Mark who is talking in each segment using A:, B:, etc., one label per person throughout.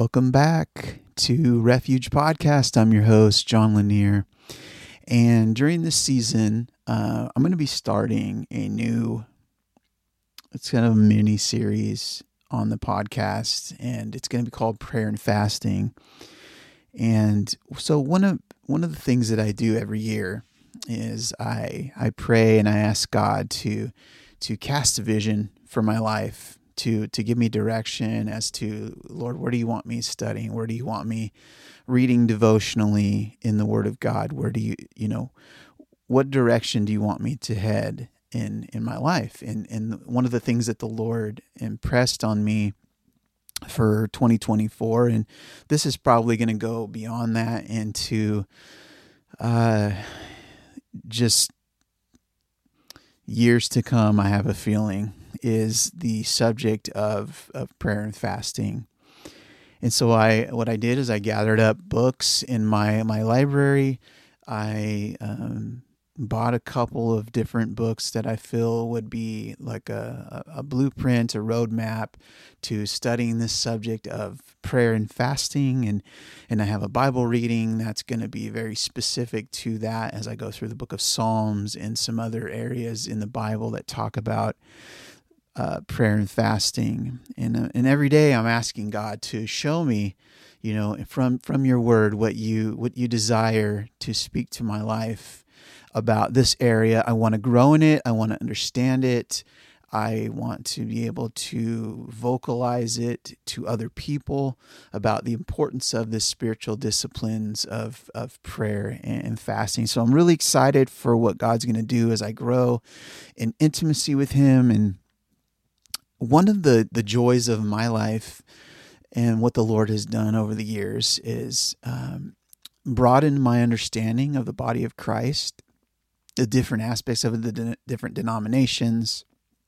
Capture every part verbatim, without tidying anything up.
A: Welcome back to Refuge Podcast. I'm your host, John Lanier. And during this season, uh, I'm going to be starting a new, it's kind of a mini series on the podcast, and it's going to be called Prayer and Fasting. And so one of one of the things that I do every year is I I pray and I ask God to to cast a vision for my life, to to give me direction as to, Lord, where do you want me studying? Where do you want me reading devotionally in the Word of God? Where do you, you know, what direction do you want me to head in in my life? And and one of the things that the Lord impressed on me for twenty twenty-four, and this is probably going to go beyond that into uh, just years to come, I have a feeling, is the subject of, of prayer and fasting. And so I, what I did is I gathered up books in my, my library. I um, bought a couple of different books that I feel would be like a, a blueprint, a roadmap to studying this subject of prayer and fasting. And, and I have a Bible reading that's going to be very specific to that as I go through the book of Psalms and some other areas in the Bible that talk about uh, prayer and fasting. And, uh, and every day I'm asking God to show me, you know, from, from your word, what you, what you desire to speak to my life about this area. I want to grow in it. I want to understand it. I want to be able to vocalize it to other people about the importance of the spiritual disciplines of, of prayer and fasting. So I'm really excited for what God's going to do as I grow in intimacy with Him. And one of the, the joys of my life and what the Lord has done over the years is um, broaden my understanding of the body of Christ, the different aspects of the de- different denominations,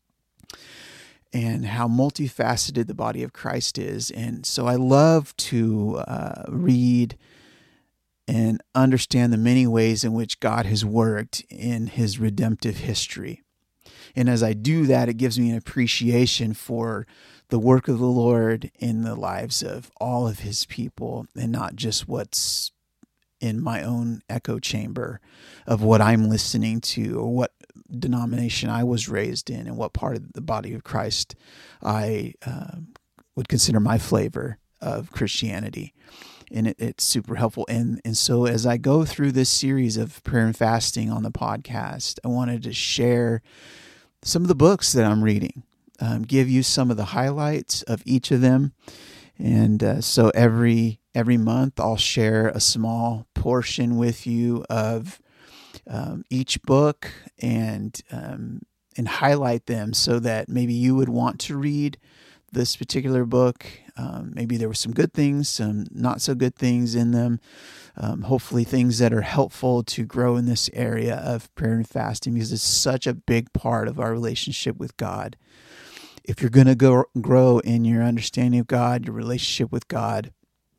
A: and how multifaceted the body of Christ is. And so I love to uh, read and understand the many ways in which God has worked in His redemptive history. And as I do that, it gives me an appreciation for the work of the Lord in the lives of all of His people, and not just what's in my own echo chamber of what I'm listening to or what denomination I was raised in and what part of the body of Christ I uh, would consider my flavor of Christianity. And it, it's super helpful. And, and so as I go through this series of prayer and fasting on the podcast, I wanted to share some of the books that I'm reading, um, give you some of the highlights of each of them. And uh, so every every month I'll share a small portion with you of um, each book and um, and highlight them so that maybe you would want to read this particular book. Um, maybe there were some good things, some not so good things in them. Um, hopefully things that are helpful to grow in this area of prayer and fasting, because it's such a big part of our relationship with God. If you're going to go grow in your understanding of God, your relationship with God,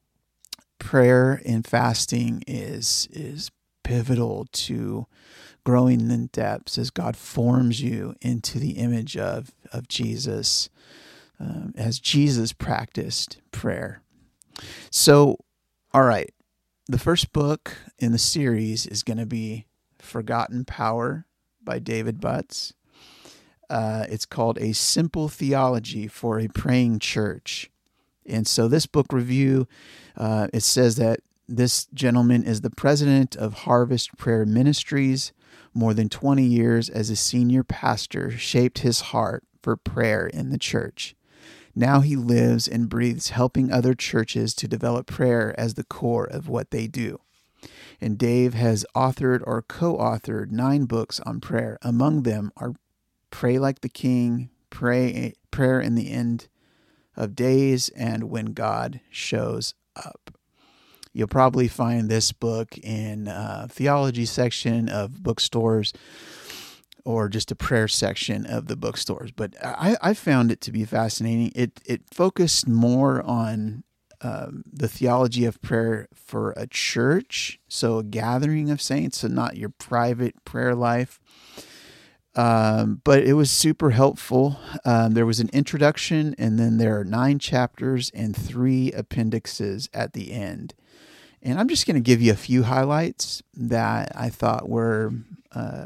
A: prayer and fasting is is pivotal to growing in depths as God forms you into the image of, of Jesus, um, as Jesus practiced prayer. So, all right, the first book in the series is going to be Forgotten Power by David Butts. Uh, it's called A Simple Theology for a Praying Church. And so this book review, uh, it says that this gentleman is the president of Harvest Prayer Ministries. More than twenty years as a senior pastor shaped his heart for prayer in the church. Now he lives and breathes helping other churches to develop prayer as the core of what they do. And Dave has authored or co-authored nine books on prayer. Among them are Pray Like the King, Pray Prayer in the End of Days, and When God Shows Up. You'll probably find this book in a theology section of bookstores or just a prayer section of the bookstores. But I, I found it to be fascinating. It it focused more on um, the theology of prayer for a church, so a gathering of saints, so not your private prayer life. Um, but it was super helpful. Um, there was an introduction, and then there are nine chapters and three appendixes at the end. And I'm just going to give you a few highlights that I thought were uh,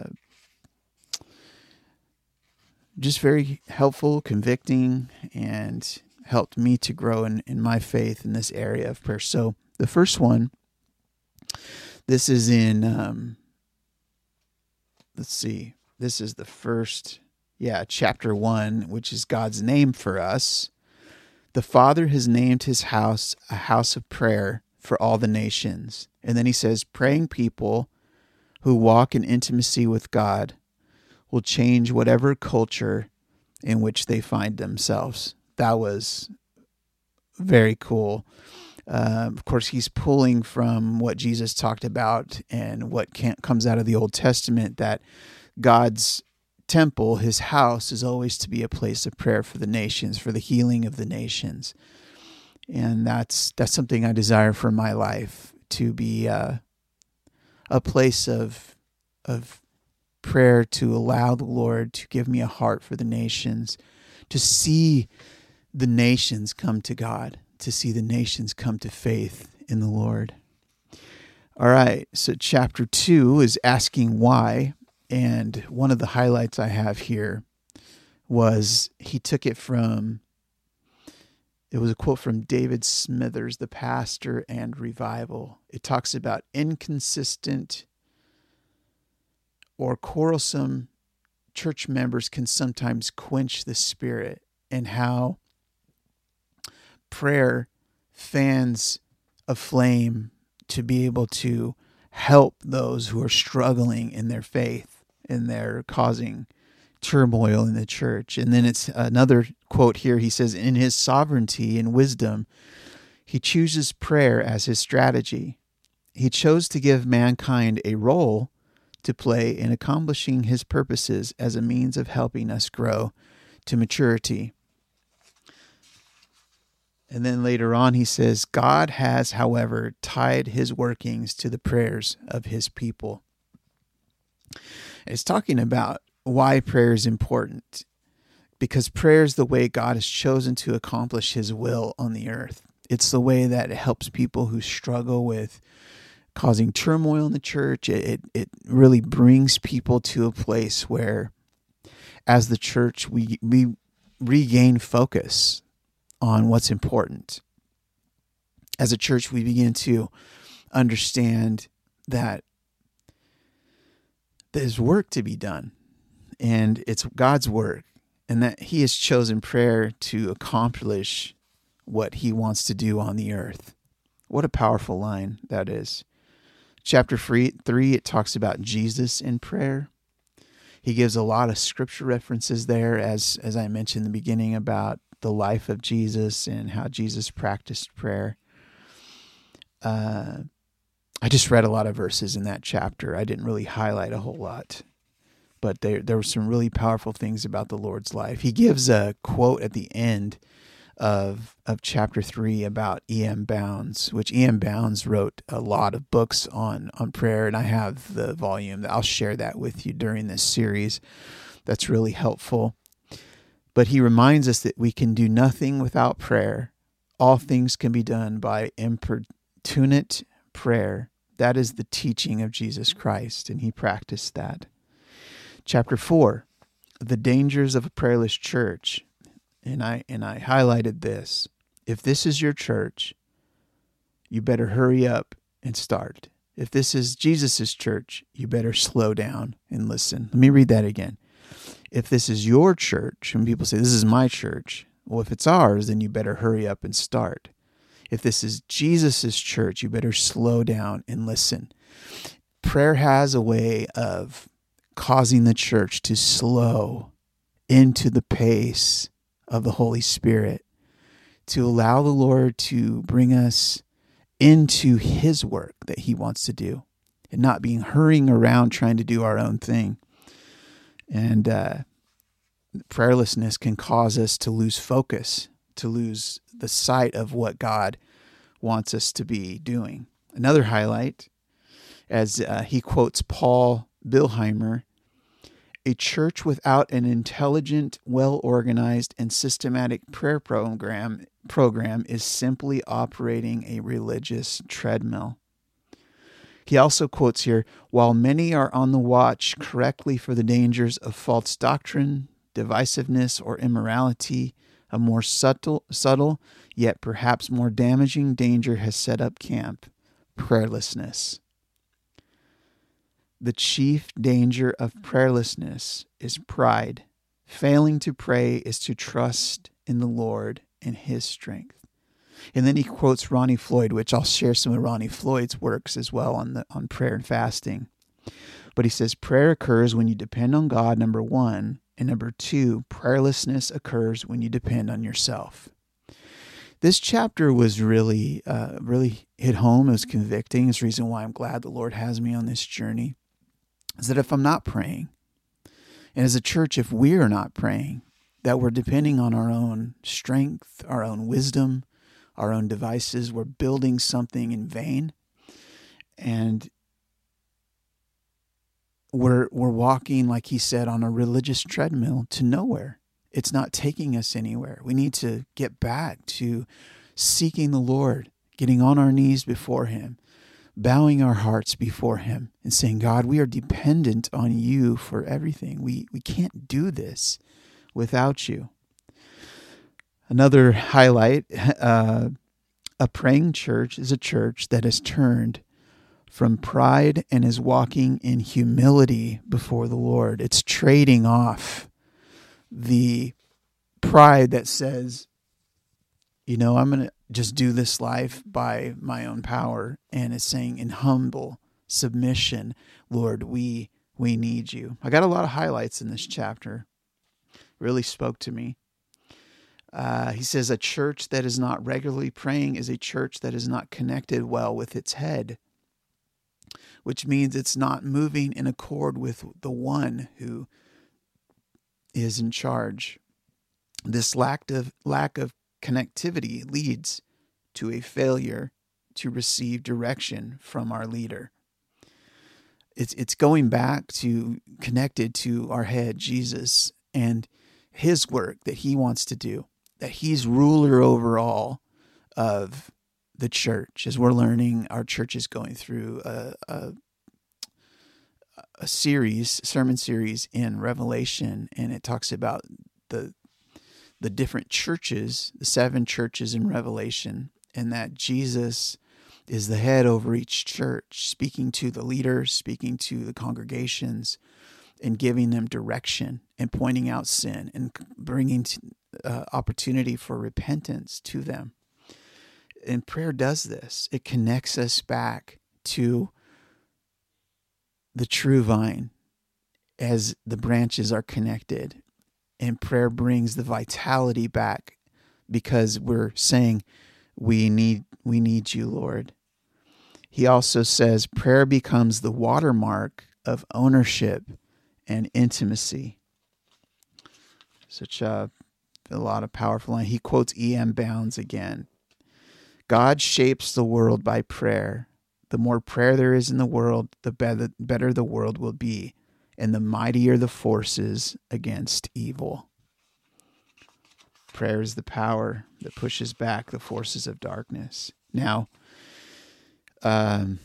A: just very helpful, convicting, and helped me to grow in, in my faith in this area of prayer. So the first one, this is in, um, let's see, this is the first, yeah, chapter one, which is God's name for us. The Father has named his house a house of prayer for all the nations. And then he says, praying people who walk in intimacy with God will change whatever culture in which they find themselves. That was very cool. Uh, of course, he's pulling from what Jesus talked about and what can't, comes out of the Old Testament, that God's temple, his house, is always to be a place of prayer for the nations, for the healing of the nations. And that's that's something I desire for my life, to be uh, a place of of prayer, to allow the Lord to give me a heart for the nations, to see the nations come to God, to see the nations come to faith in the Lord. All right, so chapter two is asking why. And one of the highlights I have here was he took it from, it was a quote from David Smithers, The Pastor and Revival. It talks about inconsistent or quarrelsome church members can sometimes quench the spirit, and how prayer fans a flame to be able to help those who are struggling in their faith and they're causing turmoil in the church. And then it's another quote here. He says, in his sovereignty and wisdom, he chooses prayer as his strategy. He chose to give mankind a role to play in accomplishing his purposes as a means of helping us grow to maturity. And then later on he says, God has, however, tied his workings to the prayers of his people. It's talking about why prayer is important, because prayer is the way God has chosen to accomplish his will on the earth. It's the way that it helps people who struggle with causing turmoil in the church. It, it, it really brings people to a place where, as the church, we, we regain focus on what's important. As a church, we begin to understand that there's work to be done, and it's God's work, and that he has chosen prayer to accomplish what he wants to do on the earth. What a powerful line that is. Chapter three, three, it talks about Jesus in prayer. He gives a lot of scripture references there, as, as I mentioned in the beginning, about the life of Jesus and how Jesus practiced prayer. Uh, I just read a lot of verses in that chapter. I didn't really highlight a whole lot, but there there were some really powerful things about the Lord's life. He gives a quote at the end of of chapter three about E M Bounds, which E M Bounds wrote a lot of books on on prayer, and I have the volume. I'll share that with you during this series. That's really helpful. But he reminds us that we can do nothing without prayer. All things can be done by importunate prayer. That is the teaching of Jesus Christ, and he practiced that. Chapter four, the dangers of a prayerless church. And I and I highlighted this. If this is your church, you better hurry up and start. If this is Jesus' church, you better slow down and listen. Let me read that again. If this is your church, and people say, this is my church, well, if it's ours, then you better hurry up and start. If this is Jesus' church, you better slow down and listen. Prayer has a way of causing the church to slow into the pace of the Holy Spirit, to allow the Lord to bring us into his work that he wants to do, and not being hurrying around trying to do our own thing. And uh, prayerlessness can cause us to lose focus, to lose the sight of what God wants us to be doing. Another highlight, as uh, he quotes Paul Bilheimer, A church without an intelligent, well-organized, and systematic prayer program, program is simply operating a religious treadmill. He also quotes here, while many are on the watch correctly for the dangers of false doctrine, divisiveness, or immorality, a more subtle, subtle, yet perhaps more damaging danger has set up camp: prayerlessness. The chief danger of prayerlessness is pride. Failing to pray is to trust in the Lord and His strength. And then he quotes Ronnie Floyd, which I'll share some of Ronnie Floyd's works as well on the on prayer and fasting. But he says prayer occurs when you depend on God, number one, and number two, prayerlessness occurs when you depend on yourself. This chapter was really, uh, really hit home. It was convicting. It's the reason why I'm glad the Lord has me on this journey. Is that if I'm not praying, and as a church, if we are not praying, that we're depending on our own strength, our own wisdom, our own devices, we're building something in vain, and we're we're walking, like he said, on a religious treadmill to nowhere. It's not taking us anywhere. We need to get back to seeking the Lord, getting on our knees before Him, bowing our hearts before Him and saying, God, we are dependent on You for everything. We we can't do this without You. Another highlight, uh, a praying church is a church that has turned from pride and is walking in humility before the Lord. It's trading off the pride that says, you know, I'm going to just do this life by my own power. And it's saying in humble submission, Lord, we we need You. I got a lot of highlights in this chapter. Really spoke to me. Uh, he says a church that is not regularly praying is a church that is not connected well with its head, which means it's not moving in accord with the one who is in charge. This lack of lack of connectivity leads to a failure to receive direction from our leader. It's it's going back to connected to our head, Jesus, and His work that He wants to do, that He's ruler over all of the church. As we're learning, our church is going through a, a, a series, sermon series in Revelation, and it talks about the the different churches, the seven churches in Revelation, and that Jesus is the head over each church, speaking to the leaders, speaking to the congregations, and giving them direction and pointing out sin and bringing to, uh, opportunity for repentance to them. And prayer does this. It connects us back to the true vine as the branches are connected. And prayer brings the vitality back because we're saying, we need, we need You, Lord. He also says prayer becomes the watermark of ownership and intimacy. Such a, a lot of powerful line. He quotes E M Bounds again. God shapes the world by prayer. The more prayer there is in the world, the better, better the world will be, and the mightier the forces against evil. Prayer is the power that pushes back the forces of darkness. Now, um,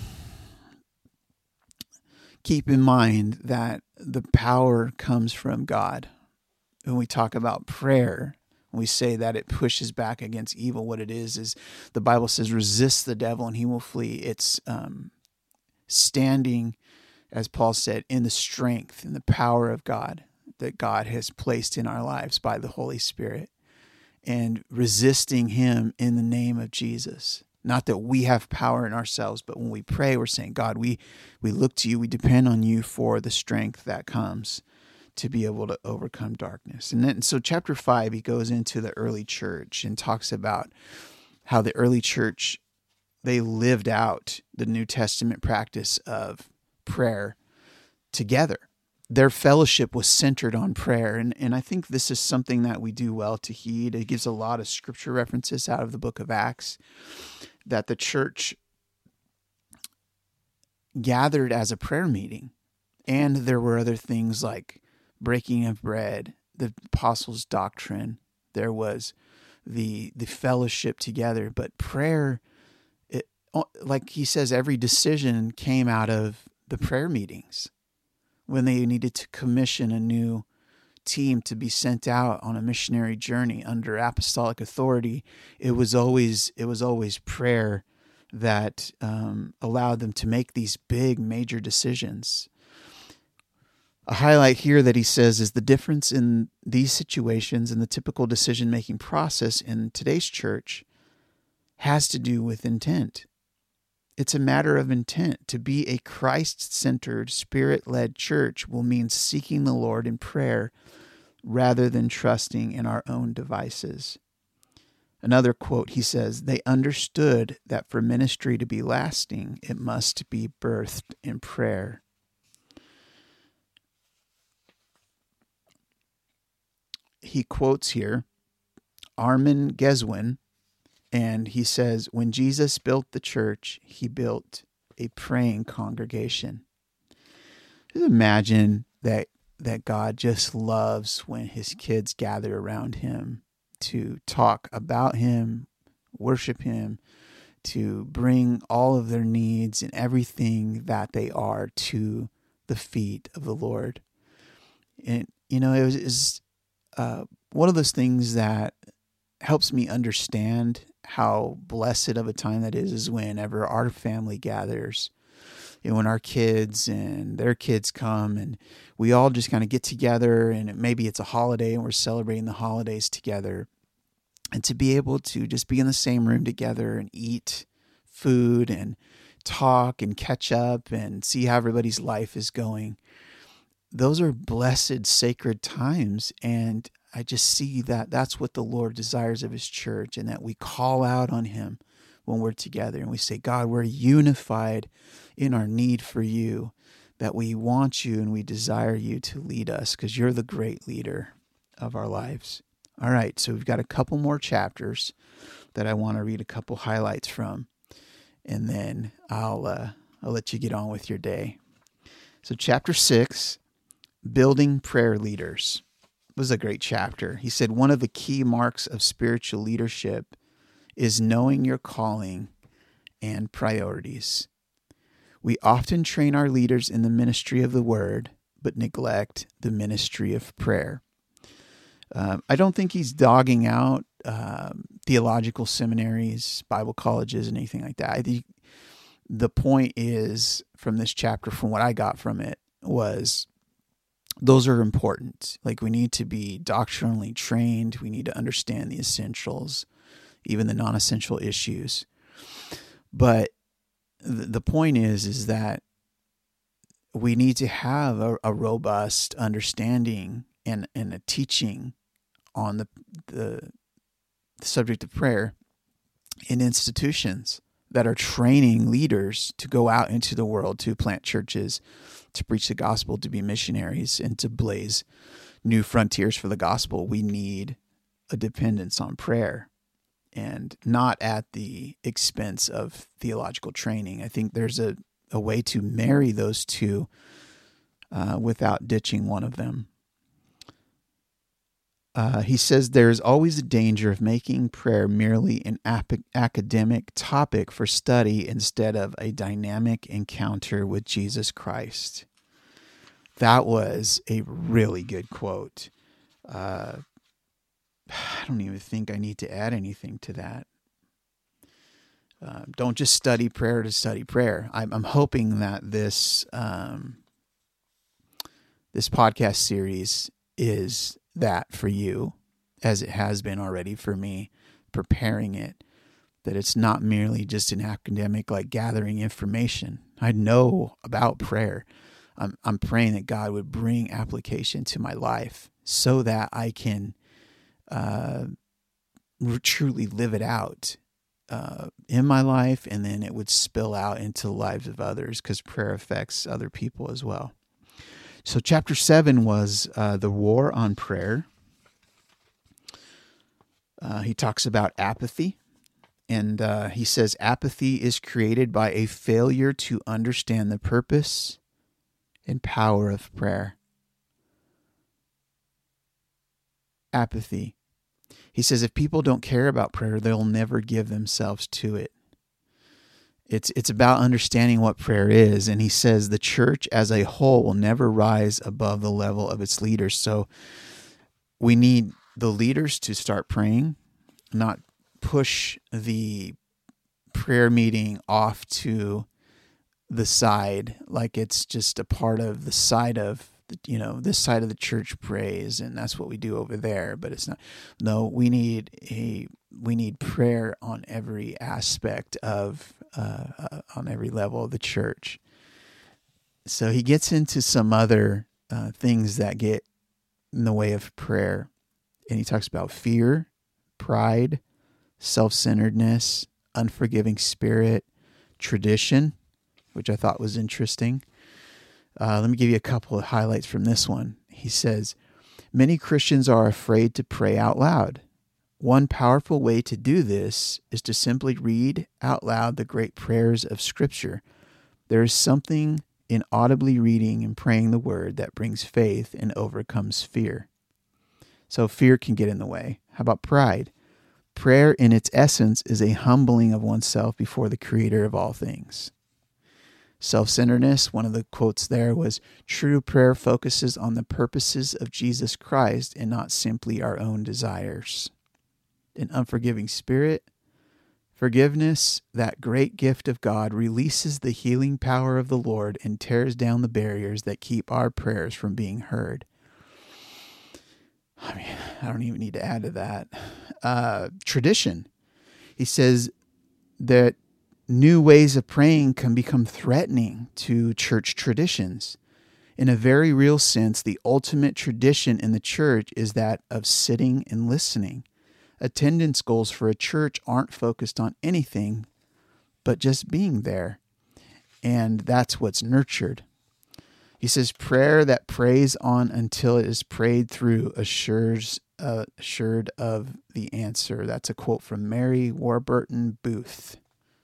A: keep in mind that the power comes from God. When we talk about prayer, when we say that it pushes back against evil, what it is, is the Bible says, resist the devil and he will flee. It's um, standing, as Paul said, in the strength and the power of God that God has placed in our lives by the Holy Spirit, and resisting Him in the name of Jesus. Not that we have power in ourselves, but when we pray, we're saying, God, we, we look to You, we depend on You for the strength that comes to be able to overcome darkness. And then, so chapter five, he goes into the early church and talks about how the early church, they lived out the New Testament practice of prayer together. Their fellowship was centered on prayer. And, and I think this is something that we do well to heed. It gives a lot of scripture references out of the book of Acts, that the church gathered as a prayer meeting. And there were other things like breaking of bread, the apostles' doctrine. There was the the fellowship together. But prayer, it, like he says, every decision came out of the prayer meetings when they needed to commission a new team to be sent out on a missionary journey under apostolic authority. It was always it was always prayer that um, allowed them to make these big major decisions. A highlight here that he says is the difference in these situations and the typical decision-making process in today's church has to do with intent. It's a matter of intent. To be a Christ-centered, Spirit-led church will mean seeking the Lord in prayer rather than trusting in our own devices. Another quote, he says, they understood that for ministry to be lasting, it must be birthed in prayer. He quotes here Armin Geswin, and he says, when Jesus built the church, he built a praying congregation. Just imagine that that God just loves when his kids gather around him to talk about him, worship him, to bring all of their needs and everything that they are to the feet of the Lord. And, you know, it was, it was uh, one of those things that helps me understand how blessed of a time that is, is whenever our family gathers. You know, when our kids and their kids come and we all just kind of get together, and it, maybe it's a holiday and we're celebrating the holidays together, and to be able to just be in the same room together and eat food and talk and catch up and see how everybody's life is going. Those are blessed, sacred times. And I just see that that's what the Lord desires of his church, and that we call out on him when we're together and we say, God, we're unified in our need for you, that we want you and we desire you to lead us because you're the great leader of our lives. All right, so we've got a couple more chapters that I want to read a couple highlights from, and then I'll uh, I'll let you get on with your day. So chapter six, building prayer leaders, was a great chapter. He said one of the key marks of spiritual leadership is knowing your calling and priorities. We often train our leaders in the ministry of the word, but neglect the ministry of prayer. Um, I don't think he's dogging out um, theological seminaries, Bible colleges, and anything like that. I think the point is, from this chapter, from what I got from it, was those are important. Like, we need to be doctrinally trained. We need to understand the essentials, even the non-essential issues. But th- the point is, is that we need to have a, a robust understanding and, and a teaching on the, the the subject of prayer in institutions that are training leaders to go out into the world, to plant churches, to preach the gospel, to be missionaries, and to blaze new frontiers for the gospel. We need a dependence on prayer, and not at the expense of theological training. I think there's a, a way to marry those two uh, without ditching one of them. Uh, he says there is always a danger of making prayer merely an ap- academic topic for study instead of a dynamic encounter with Jesus Christ. That was a really good quote. Uh, I don't even think I need to add anything to that. Uh, don't just study prayer to study prayer. I'm, I'm hoping that this um, this podcast series is that for you, as it has been already for me, preparing it, that it's not merely just an academic, like gathering information. I know about prayer. I'm, I'm praying that God would bring application to my life so that I can uh, truly live it out uh, in my life, and then it would spill out into the lives of others, because prayer affects other people as well. So chapter seven was uh, the war on prayer. Uh, he talks about apathy, and uh, he says apathy is created by a failure to understand the purpose and power of prayer. Apathy. He says if people don't care about prayer, they'll never give themselves to it. It's it's about understanding what prayer is. And he says the church as a whole will never rise above the level of its leaders. So we need the leaders to start praying, not push the prayer meeting off to the side like it's just a part of the side of, you know, this side of the church prays and that's what we do over there. But it's not. No, we need a we need prayer on every aspect of uh, uh, on every level of the church. So he gets into some other uh, things that get in the way of prayer, and he talks about fear, pride, self-centeredness, unforgiving spirit, tradition, which I thought was interesting. Uh, let me give you a couple of highlights from this one. He says, many Christians are afraid to pray out loud. One powerful way to do this is to simply read out loud the great prayers of Scripture. There is something in audibly reading and praying the word that brings faith and overcomes fear. So fear can get in the way. How about pride? Prayer in its essence is a humbling of oneself before the Creator of all things. Self-centeredness, one of the quotes there was, true prayer focuses on the purposes of Jesus Christ and not simply our own desires. An unforgiving spirit, forgiveness, that great gift of God, releases the healing power of the Lord and tears down the barriers that keep our prayers from being heard. I mean, I don't even need to add to that. Uh, tradition. He says that new ways of praying can become threatening to church traditions. In a very real sense, the ultimate tradition in the church is that of sitting and listening. Attendance goals for a church aren't focused on anything but just being there. And that's what's nurtured. He says, prayer that prays on until it is prayed through assures, uh, assured of the answer. That's a quote from Mary Warburton Booth.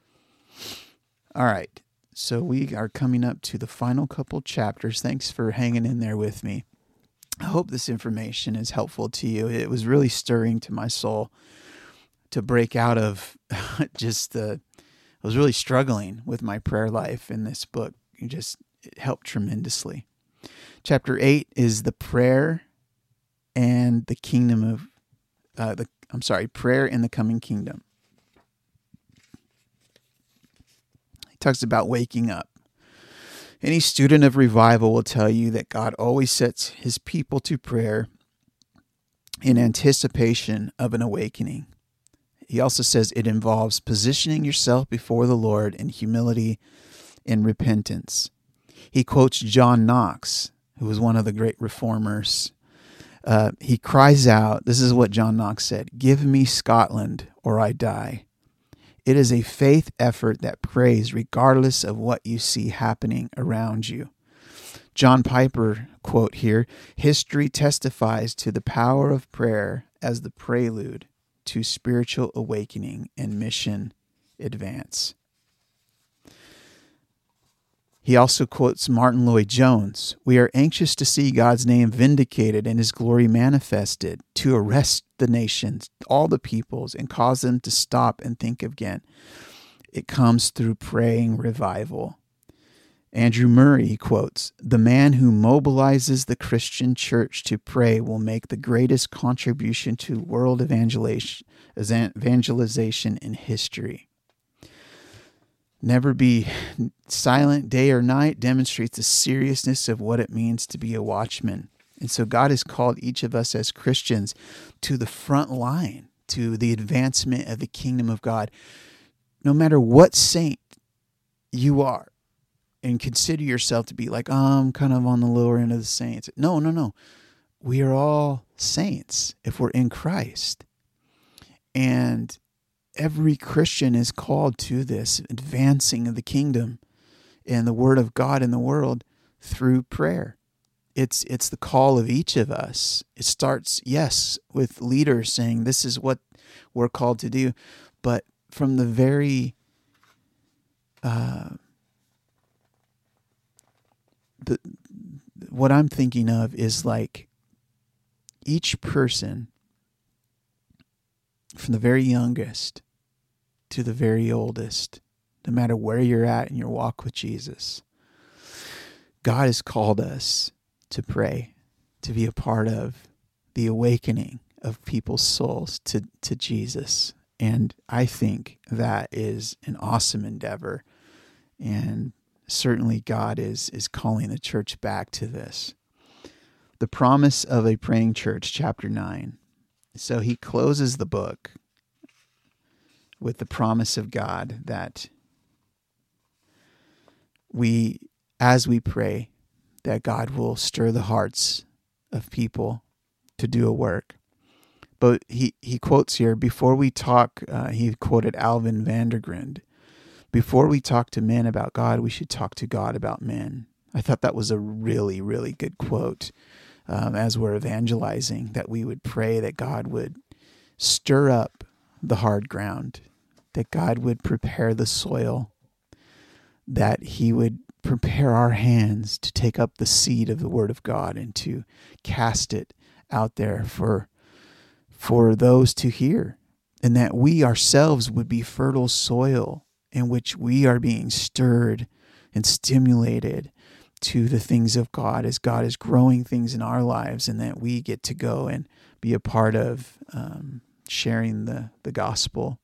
A: All right, so we are coming up to the final couple chapters. Thanks for hanging in there with me. I hope this information is helpful to you. It was really stirring to my soul to break out of just the, I was really struggling with my prayer life in this book. It just, it helped tremendously. Chapter eight is the prayer and the kingdom of, uh, the I'm sorry, prayer in the coming kingdom. He talks about waking up. Any student of revival will tell you that God always sets his people to prayer in anticipation of an awakening. He also says it involves positioning yourself before the Lord in humility and repentance. He quotes John Knox, who was one of the great reformers. Uh, he cries out, this is what John Knox said, "Give me Scotland or I die." It is a faith effort that prays regardless of what you see happening around you. John Piper, quote here, "History testifies to the power of prayer as the prelude to spiritual awakening and mission advance." He also quotes Martin Lloyd-Jones, "We are anxious to see God's name vindicated and his glory manifested, to arrest the nations, all the peoples, and cause them to stop and think again. It comes through praying revival." Andrew Murray quotes, "The man who mobilizes the Christian church to pray will make the greatest contribution to world evangelization evangelization in history." Never be silent day or night demonstrates the seriousness of what it means to be a watchman. And so God has called each of us as Christians to the front line, to the advancement of the kingdom of God. No matter what saint you are, and consider yourself to be like, oh, I'm kind of on the lower end of the saints. No, no, no. We are all saints if we're in Christ. And every Christian is called to this advancing of the kingdom and the word of God in the world through prayer. It's it's the call of each of us. It starts, yes, with leaders saying this is what we're called to do, but from the very uh, the what I'm thinking of is like each person, from the very youngest to the very oldest, no matter where you're at in your walk with Jesus, God has called us to pray, to be a part of the awakening of people's souls to, to Jesus. And I think that is an awesome endeavor. And certainly God is, is calling the church back to this. The Promise of a Praying Church, chapter nine. So he closes the book with the promise of God that we, as we pray, that God will stir the hearts of people to do a work. But he, he quotes here, before we talk, uh, he quoted Alvin Vandergrind, before we talk to men about God, we should talk to God about men. I thought that was a really, really good quote. Um, as we're evangelizing, that we would pray that God would stir up the hard ground, that God would prepare the soil, that he would prepare our hands to take up the seed of the Word of God and to cast it out there for, for those to hear, and that we ourselves would be fertile soil in which we are being stirred and stimulated to the things of God as God is growing things in our lives, and that we get to go and be a part of um, sharing the, the gospel.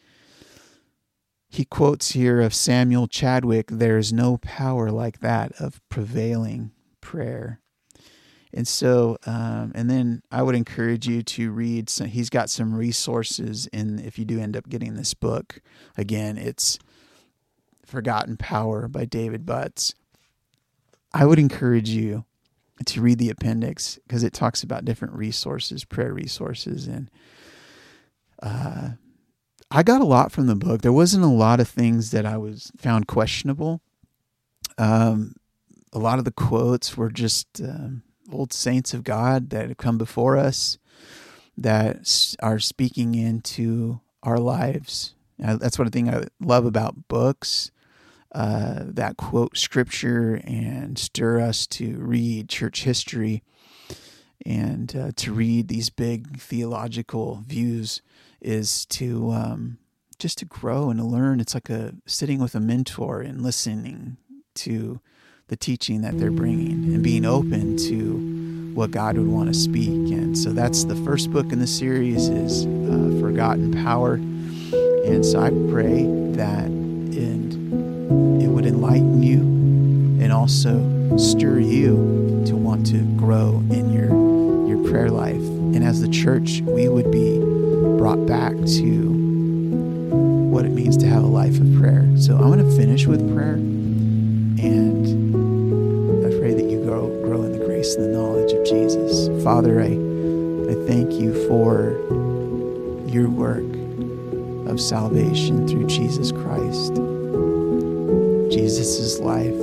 A: He quotes here of Samuel Chadwick, there is no power like that of prevailing prayer. And so, um, and then I would encourage you to read, some, he's got some resources in, if you do end up getting this book, again, it's Forgotten Power by David Butts. I would encourage you to read the appendix because it talks about different resources, prayer resources. And uh, I got a lot from the book. There wasn't a lot of things that I was found questionable. Um, a lot of the quotes were just um, old saints of God that have come before us that are speaking into our lives. Uh, that's one thing I love about books. Uh, that quote scripture and stir us to read church history and uh, to read these big theological views is to um, just to grow and to learn. It's like a sitting with a mentor and listening to the teaching that they're bringing and being open to what God would want to speak. And so that's the first book in the series is uh, Forgotten Power. And so I pray that in it would enlighten you and also stir you to want to grow in your your prayer life. And as the church, we would be brought back to what it means to have a life of prayer. So I'm going to finish with prayer, and I pray that you grow grow in the grace and the knowledge of Jesus. Father, I I thank you for your work of salvation through Jesus Christ. Jesus' life,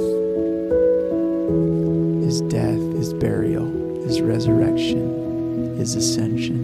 A: his death, his burial, his resurrection, his ascension,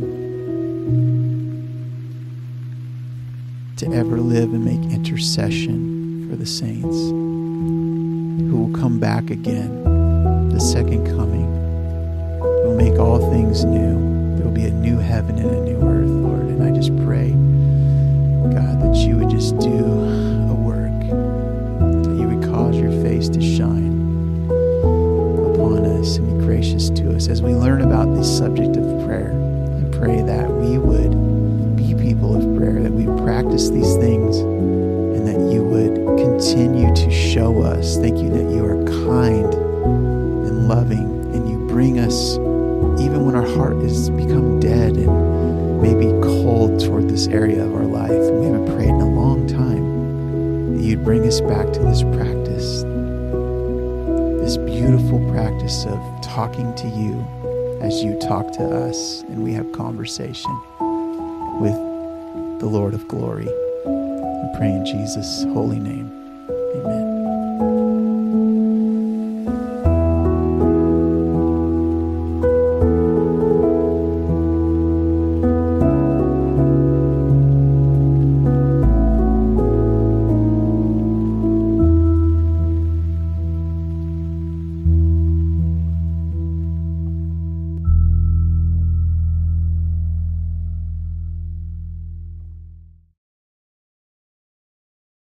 A: to ever live and make intercession for the saints who will come back again, the second coming, who will make all things new. There will be a new heaven and a new earth, Lord. And I just pray, God, that you would just do a work, that you would cause your face to shine upon us and be gracious to us. As we learn about this subject of prayer, I pray that we would be people of prayer, that we practice these things, and that you would continue to show us. Thank you that you are kind and loving, and you bring us, even when our heart has become dead and maybe cold toward this area of our life, and we haven't prayed in a long time, that you'd bring us back to this practice, this beautiful practice of talking to you as you talk to us, and we have conversation with the Lord of glory. I pray in Jesus' holy name.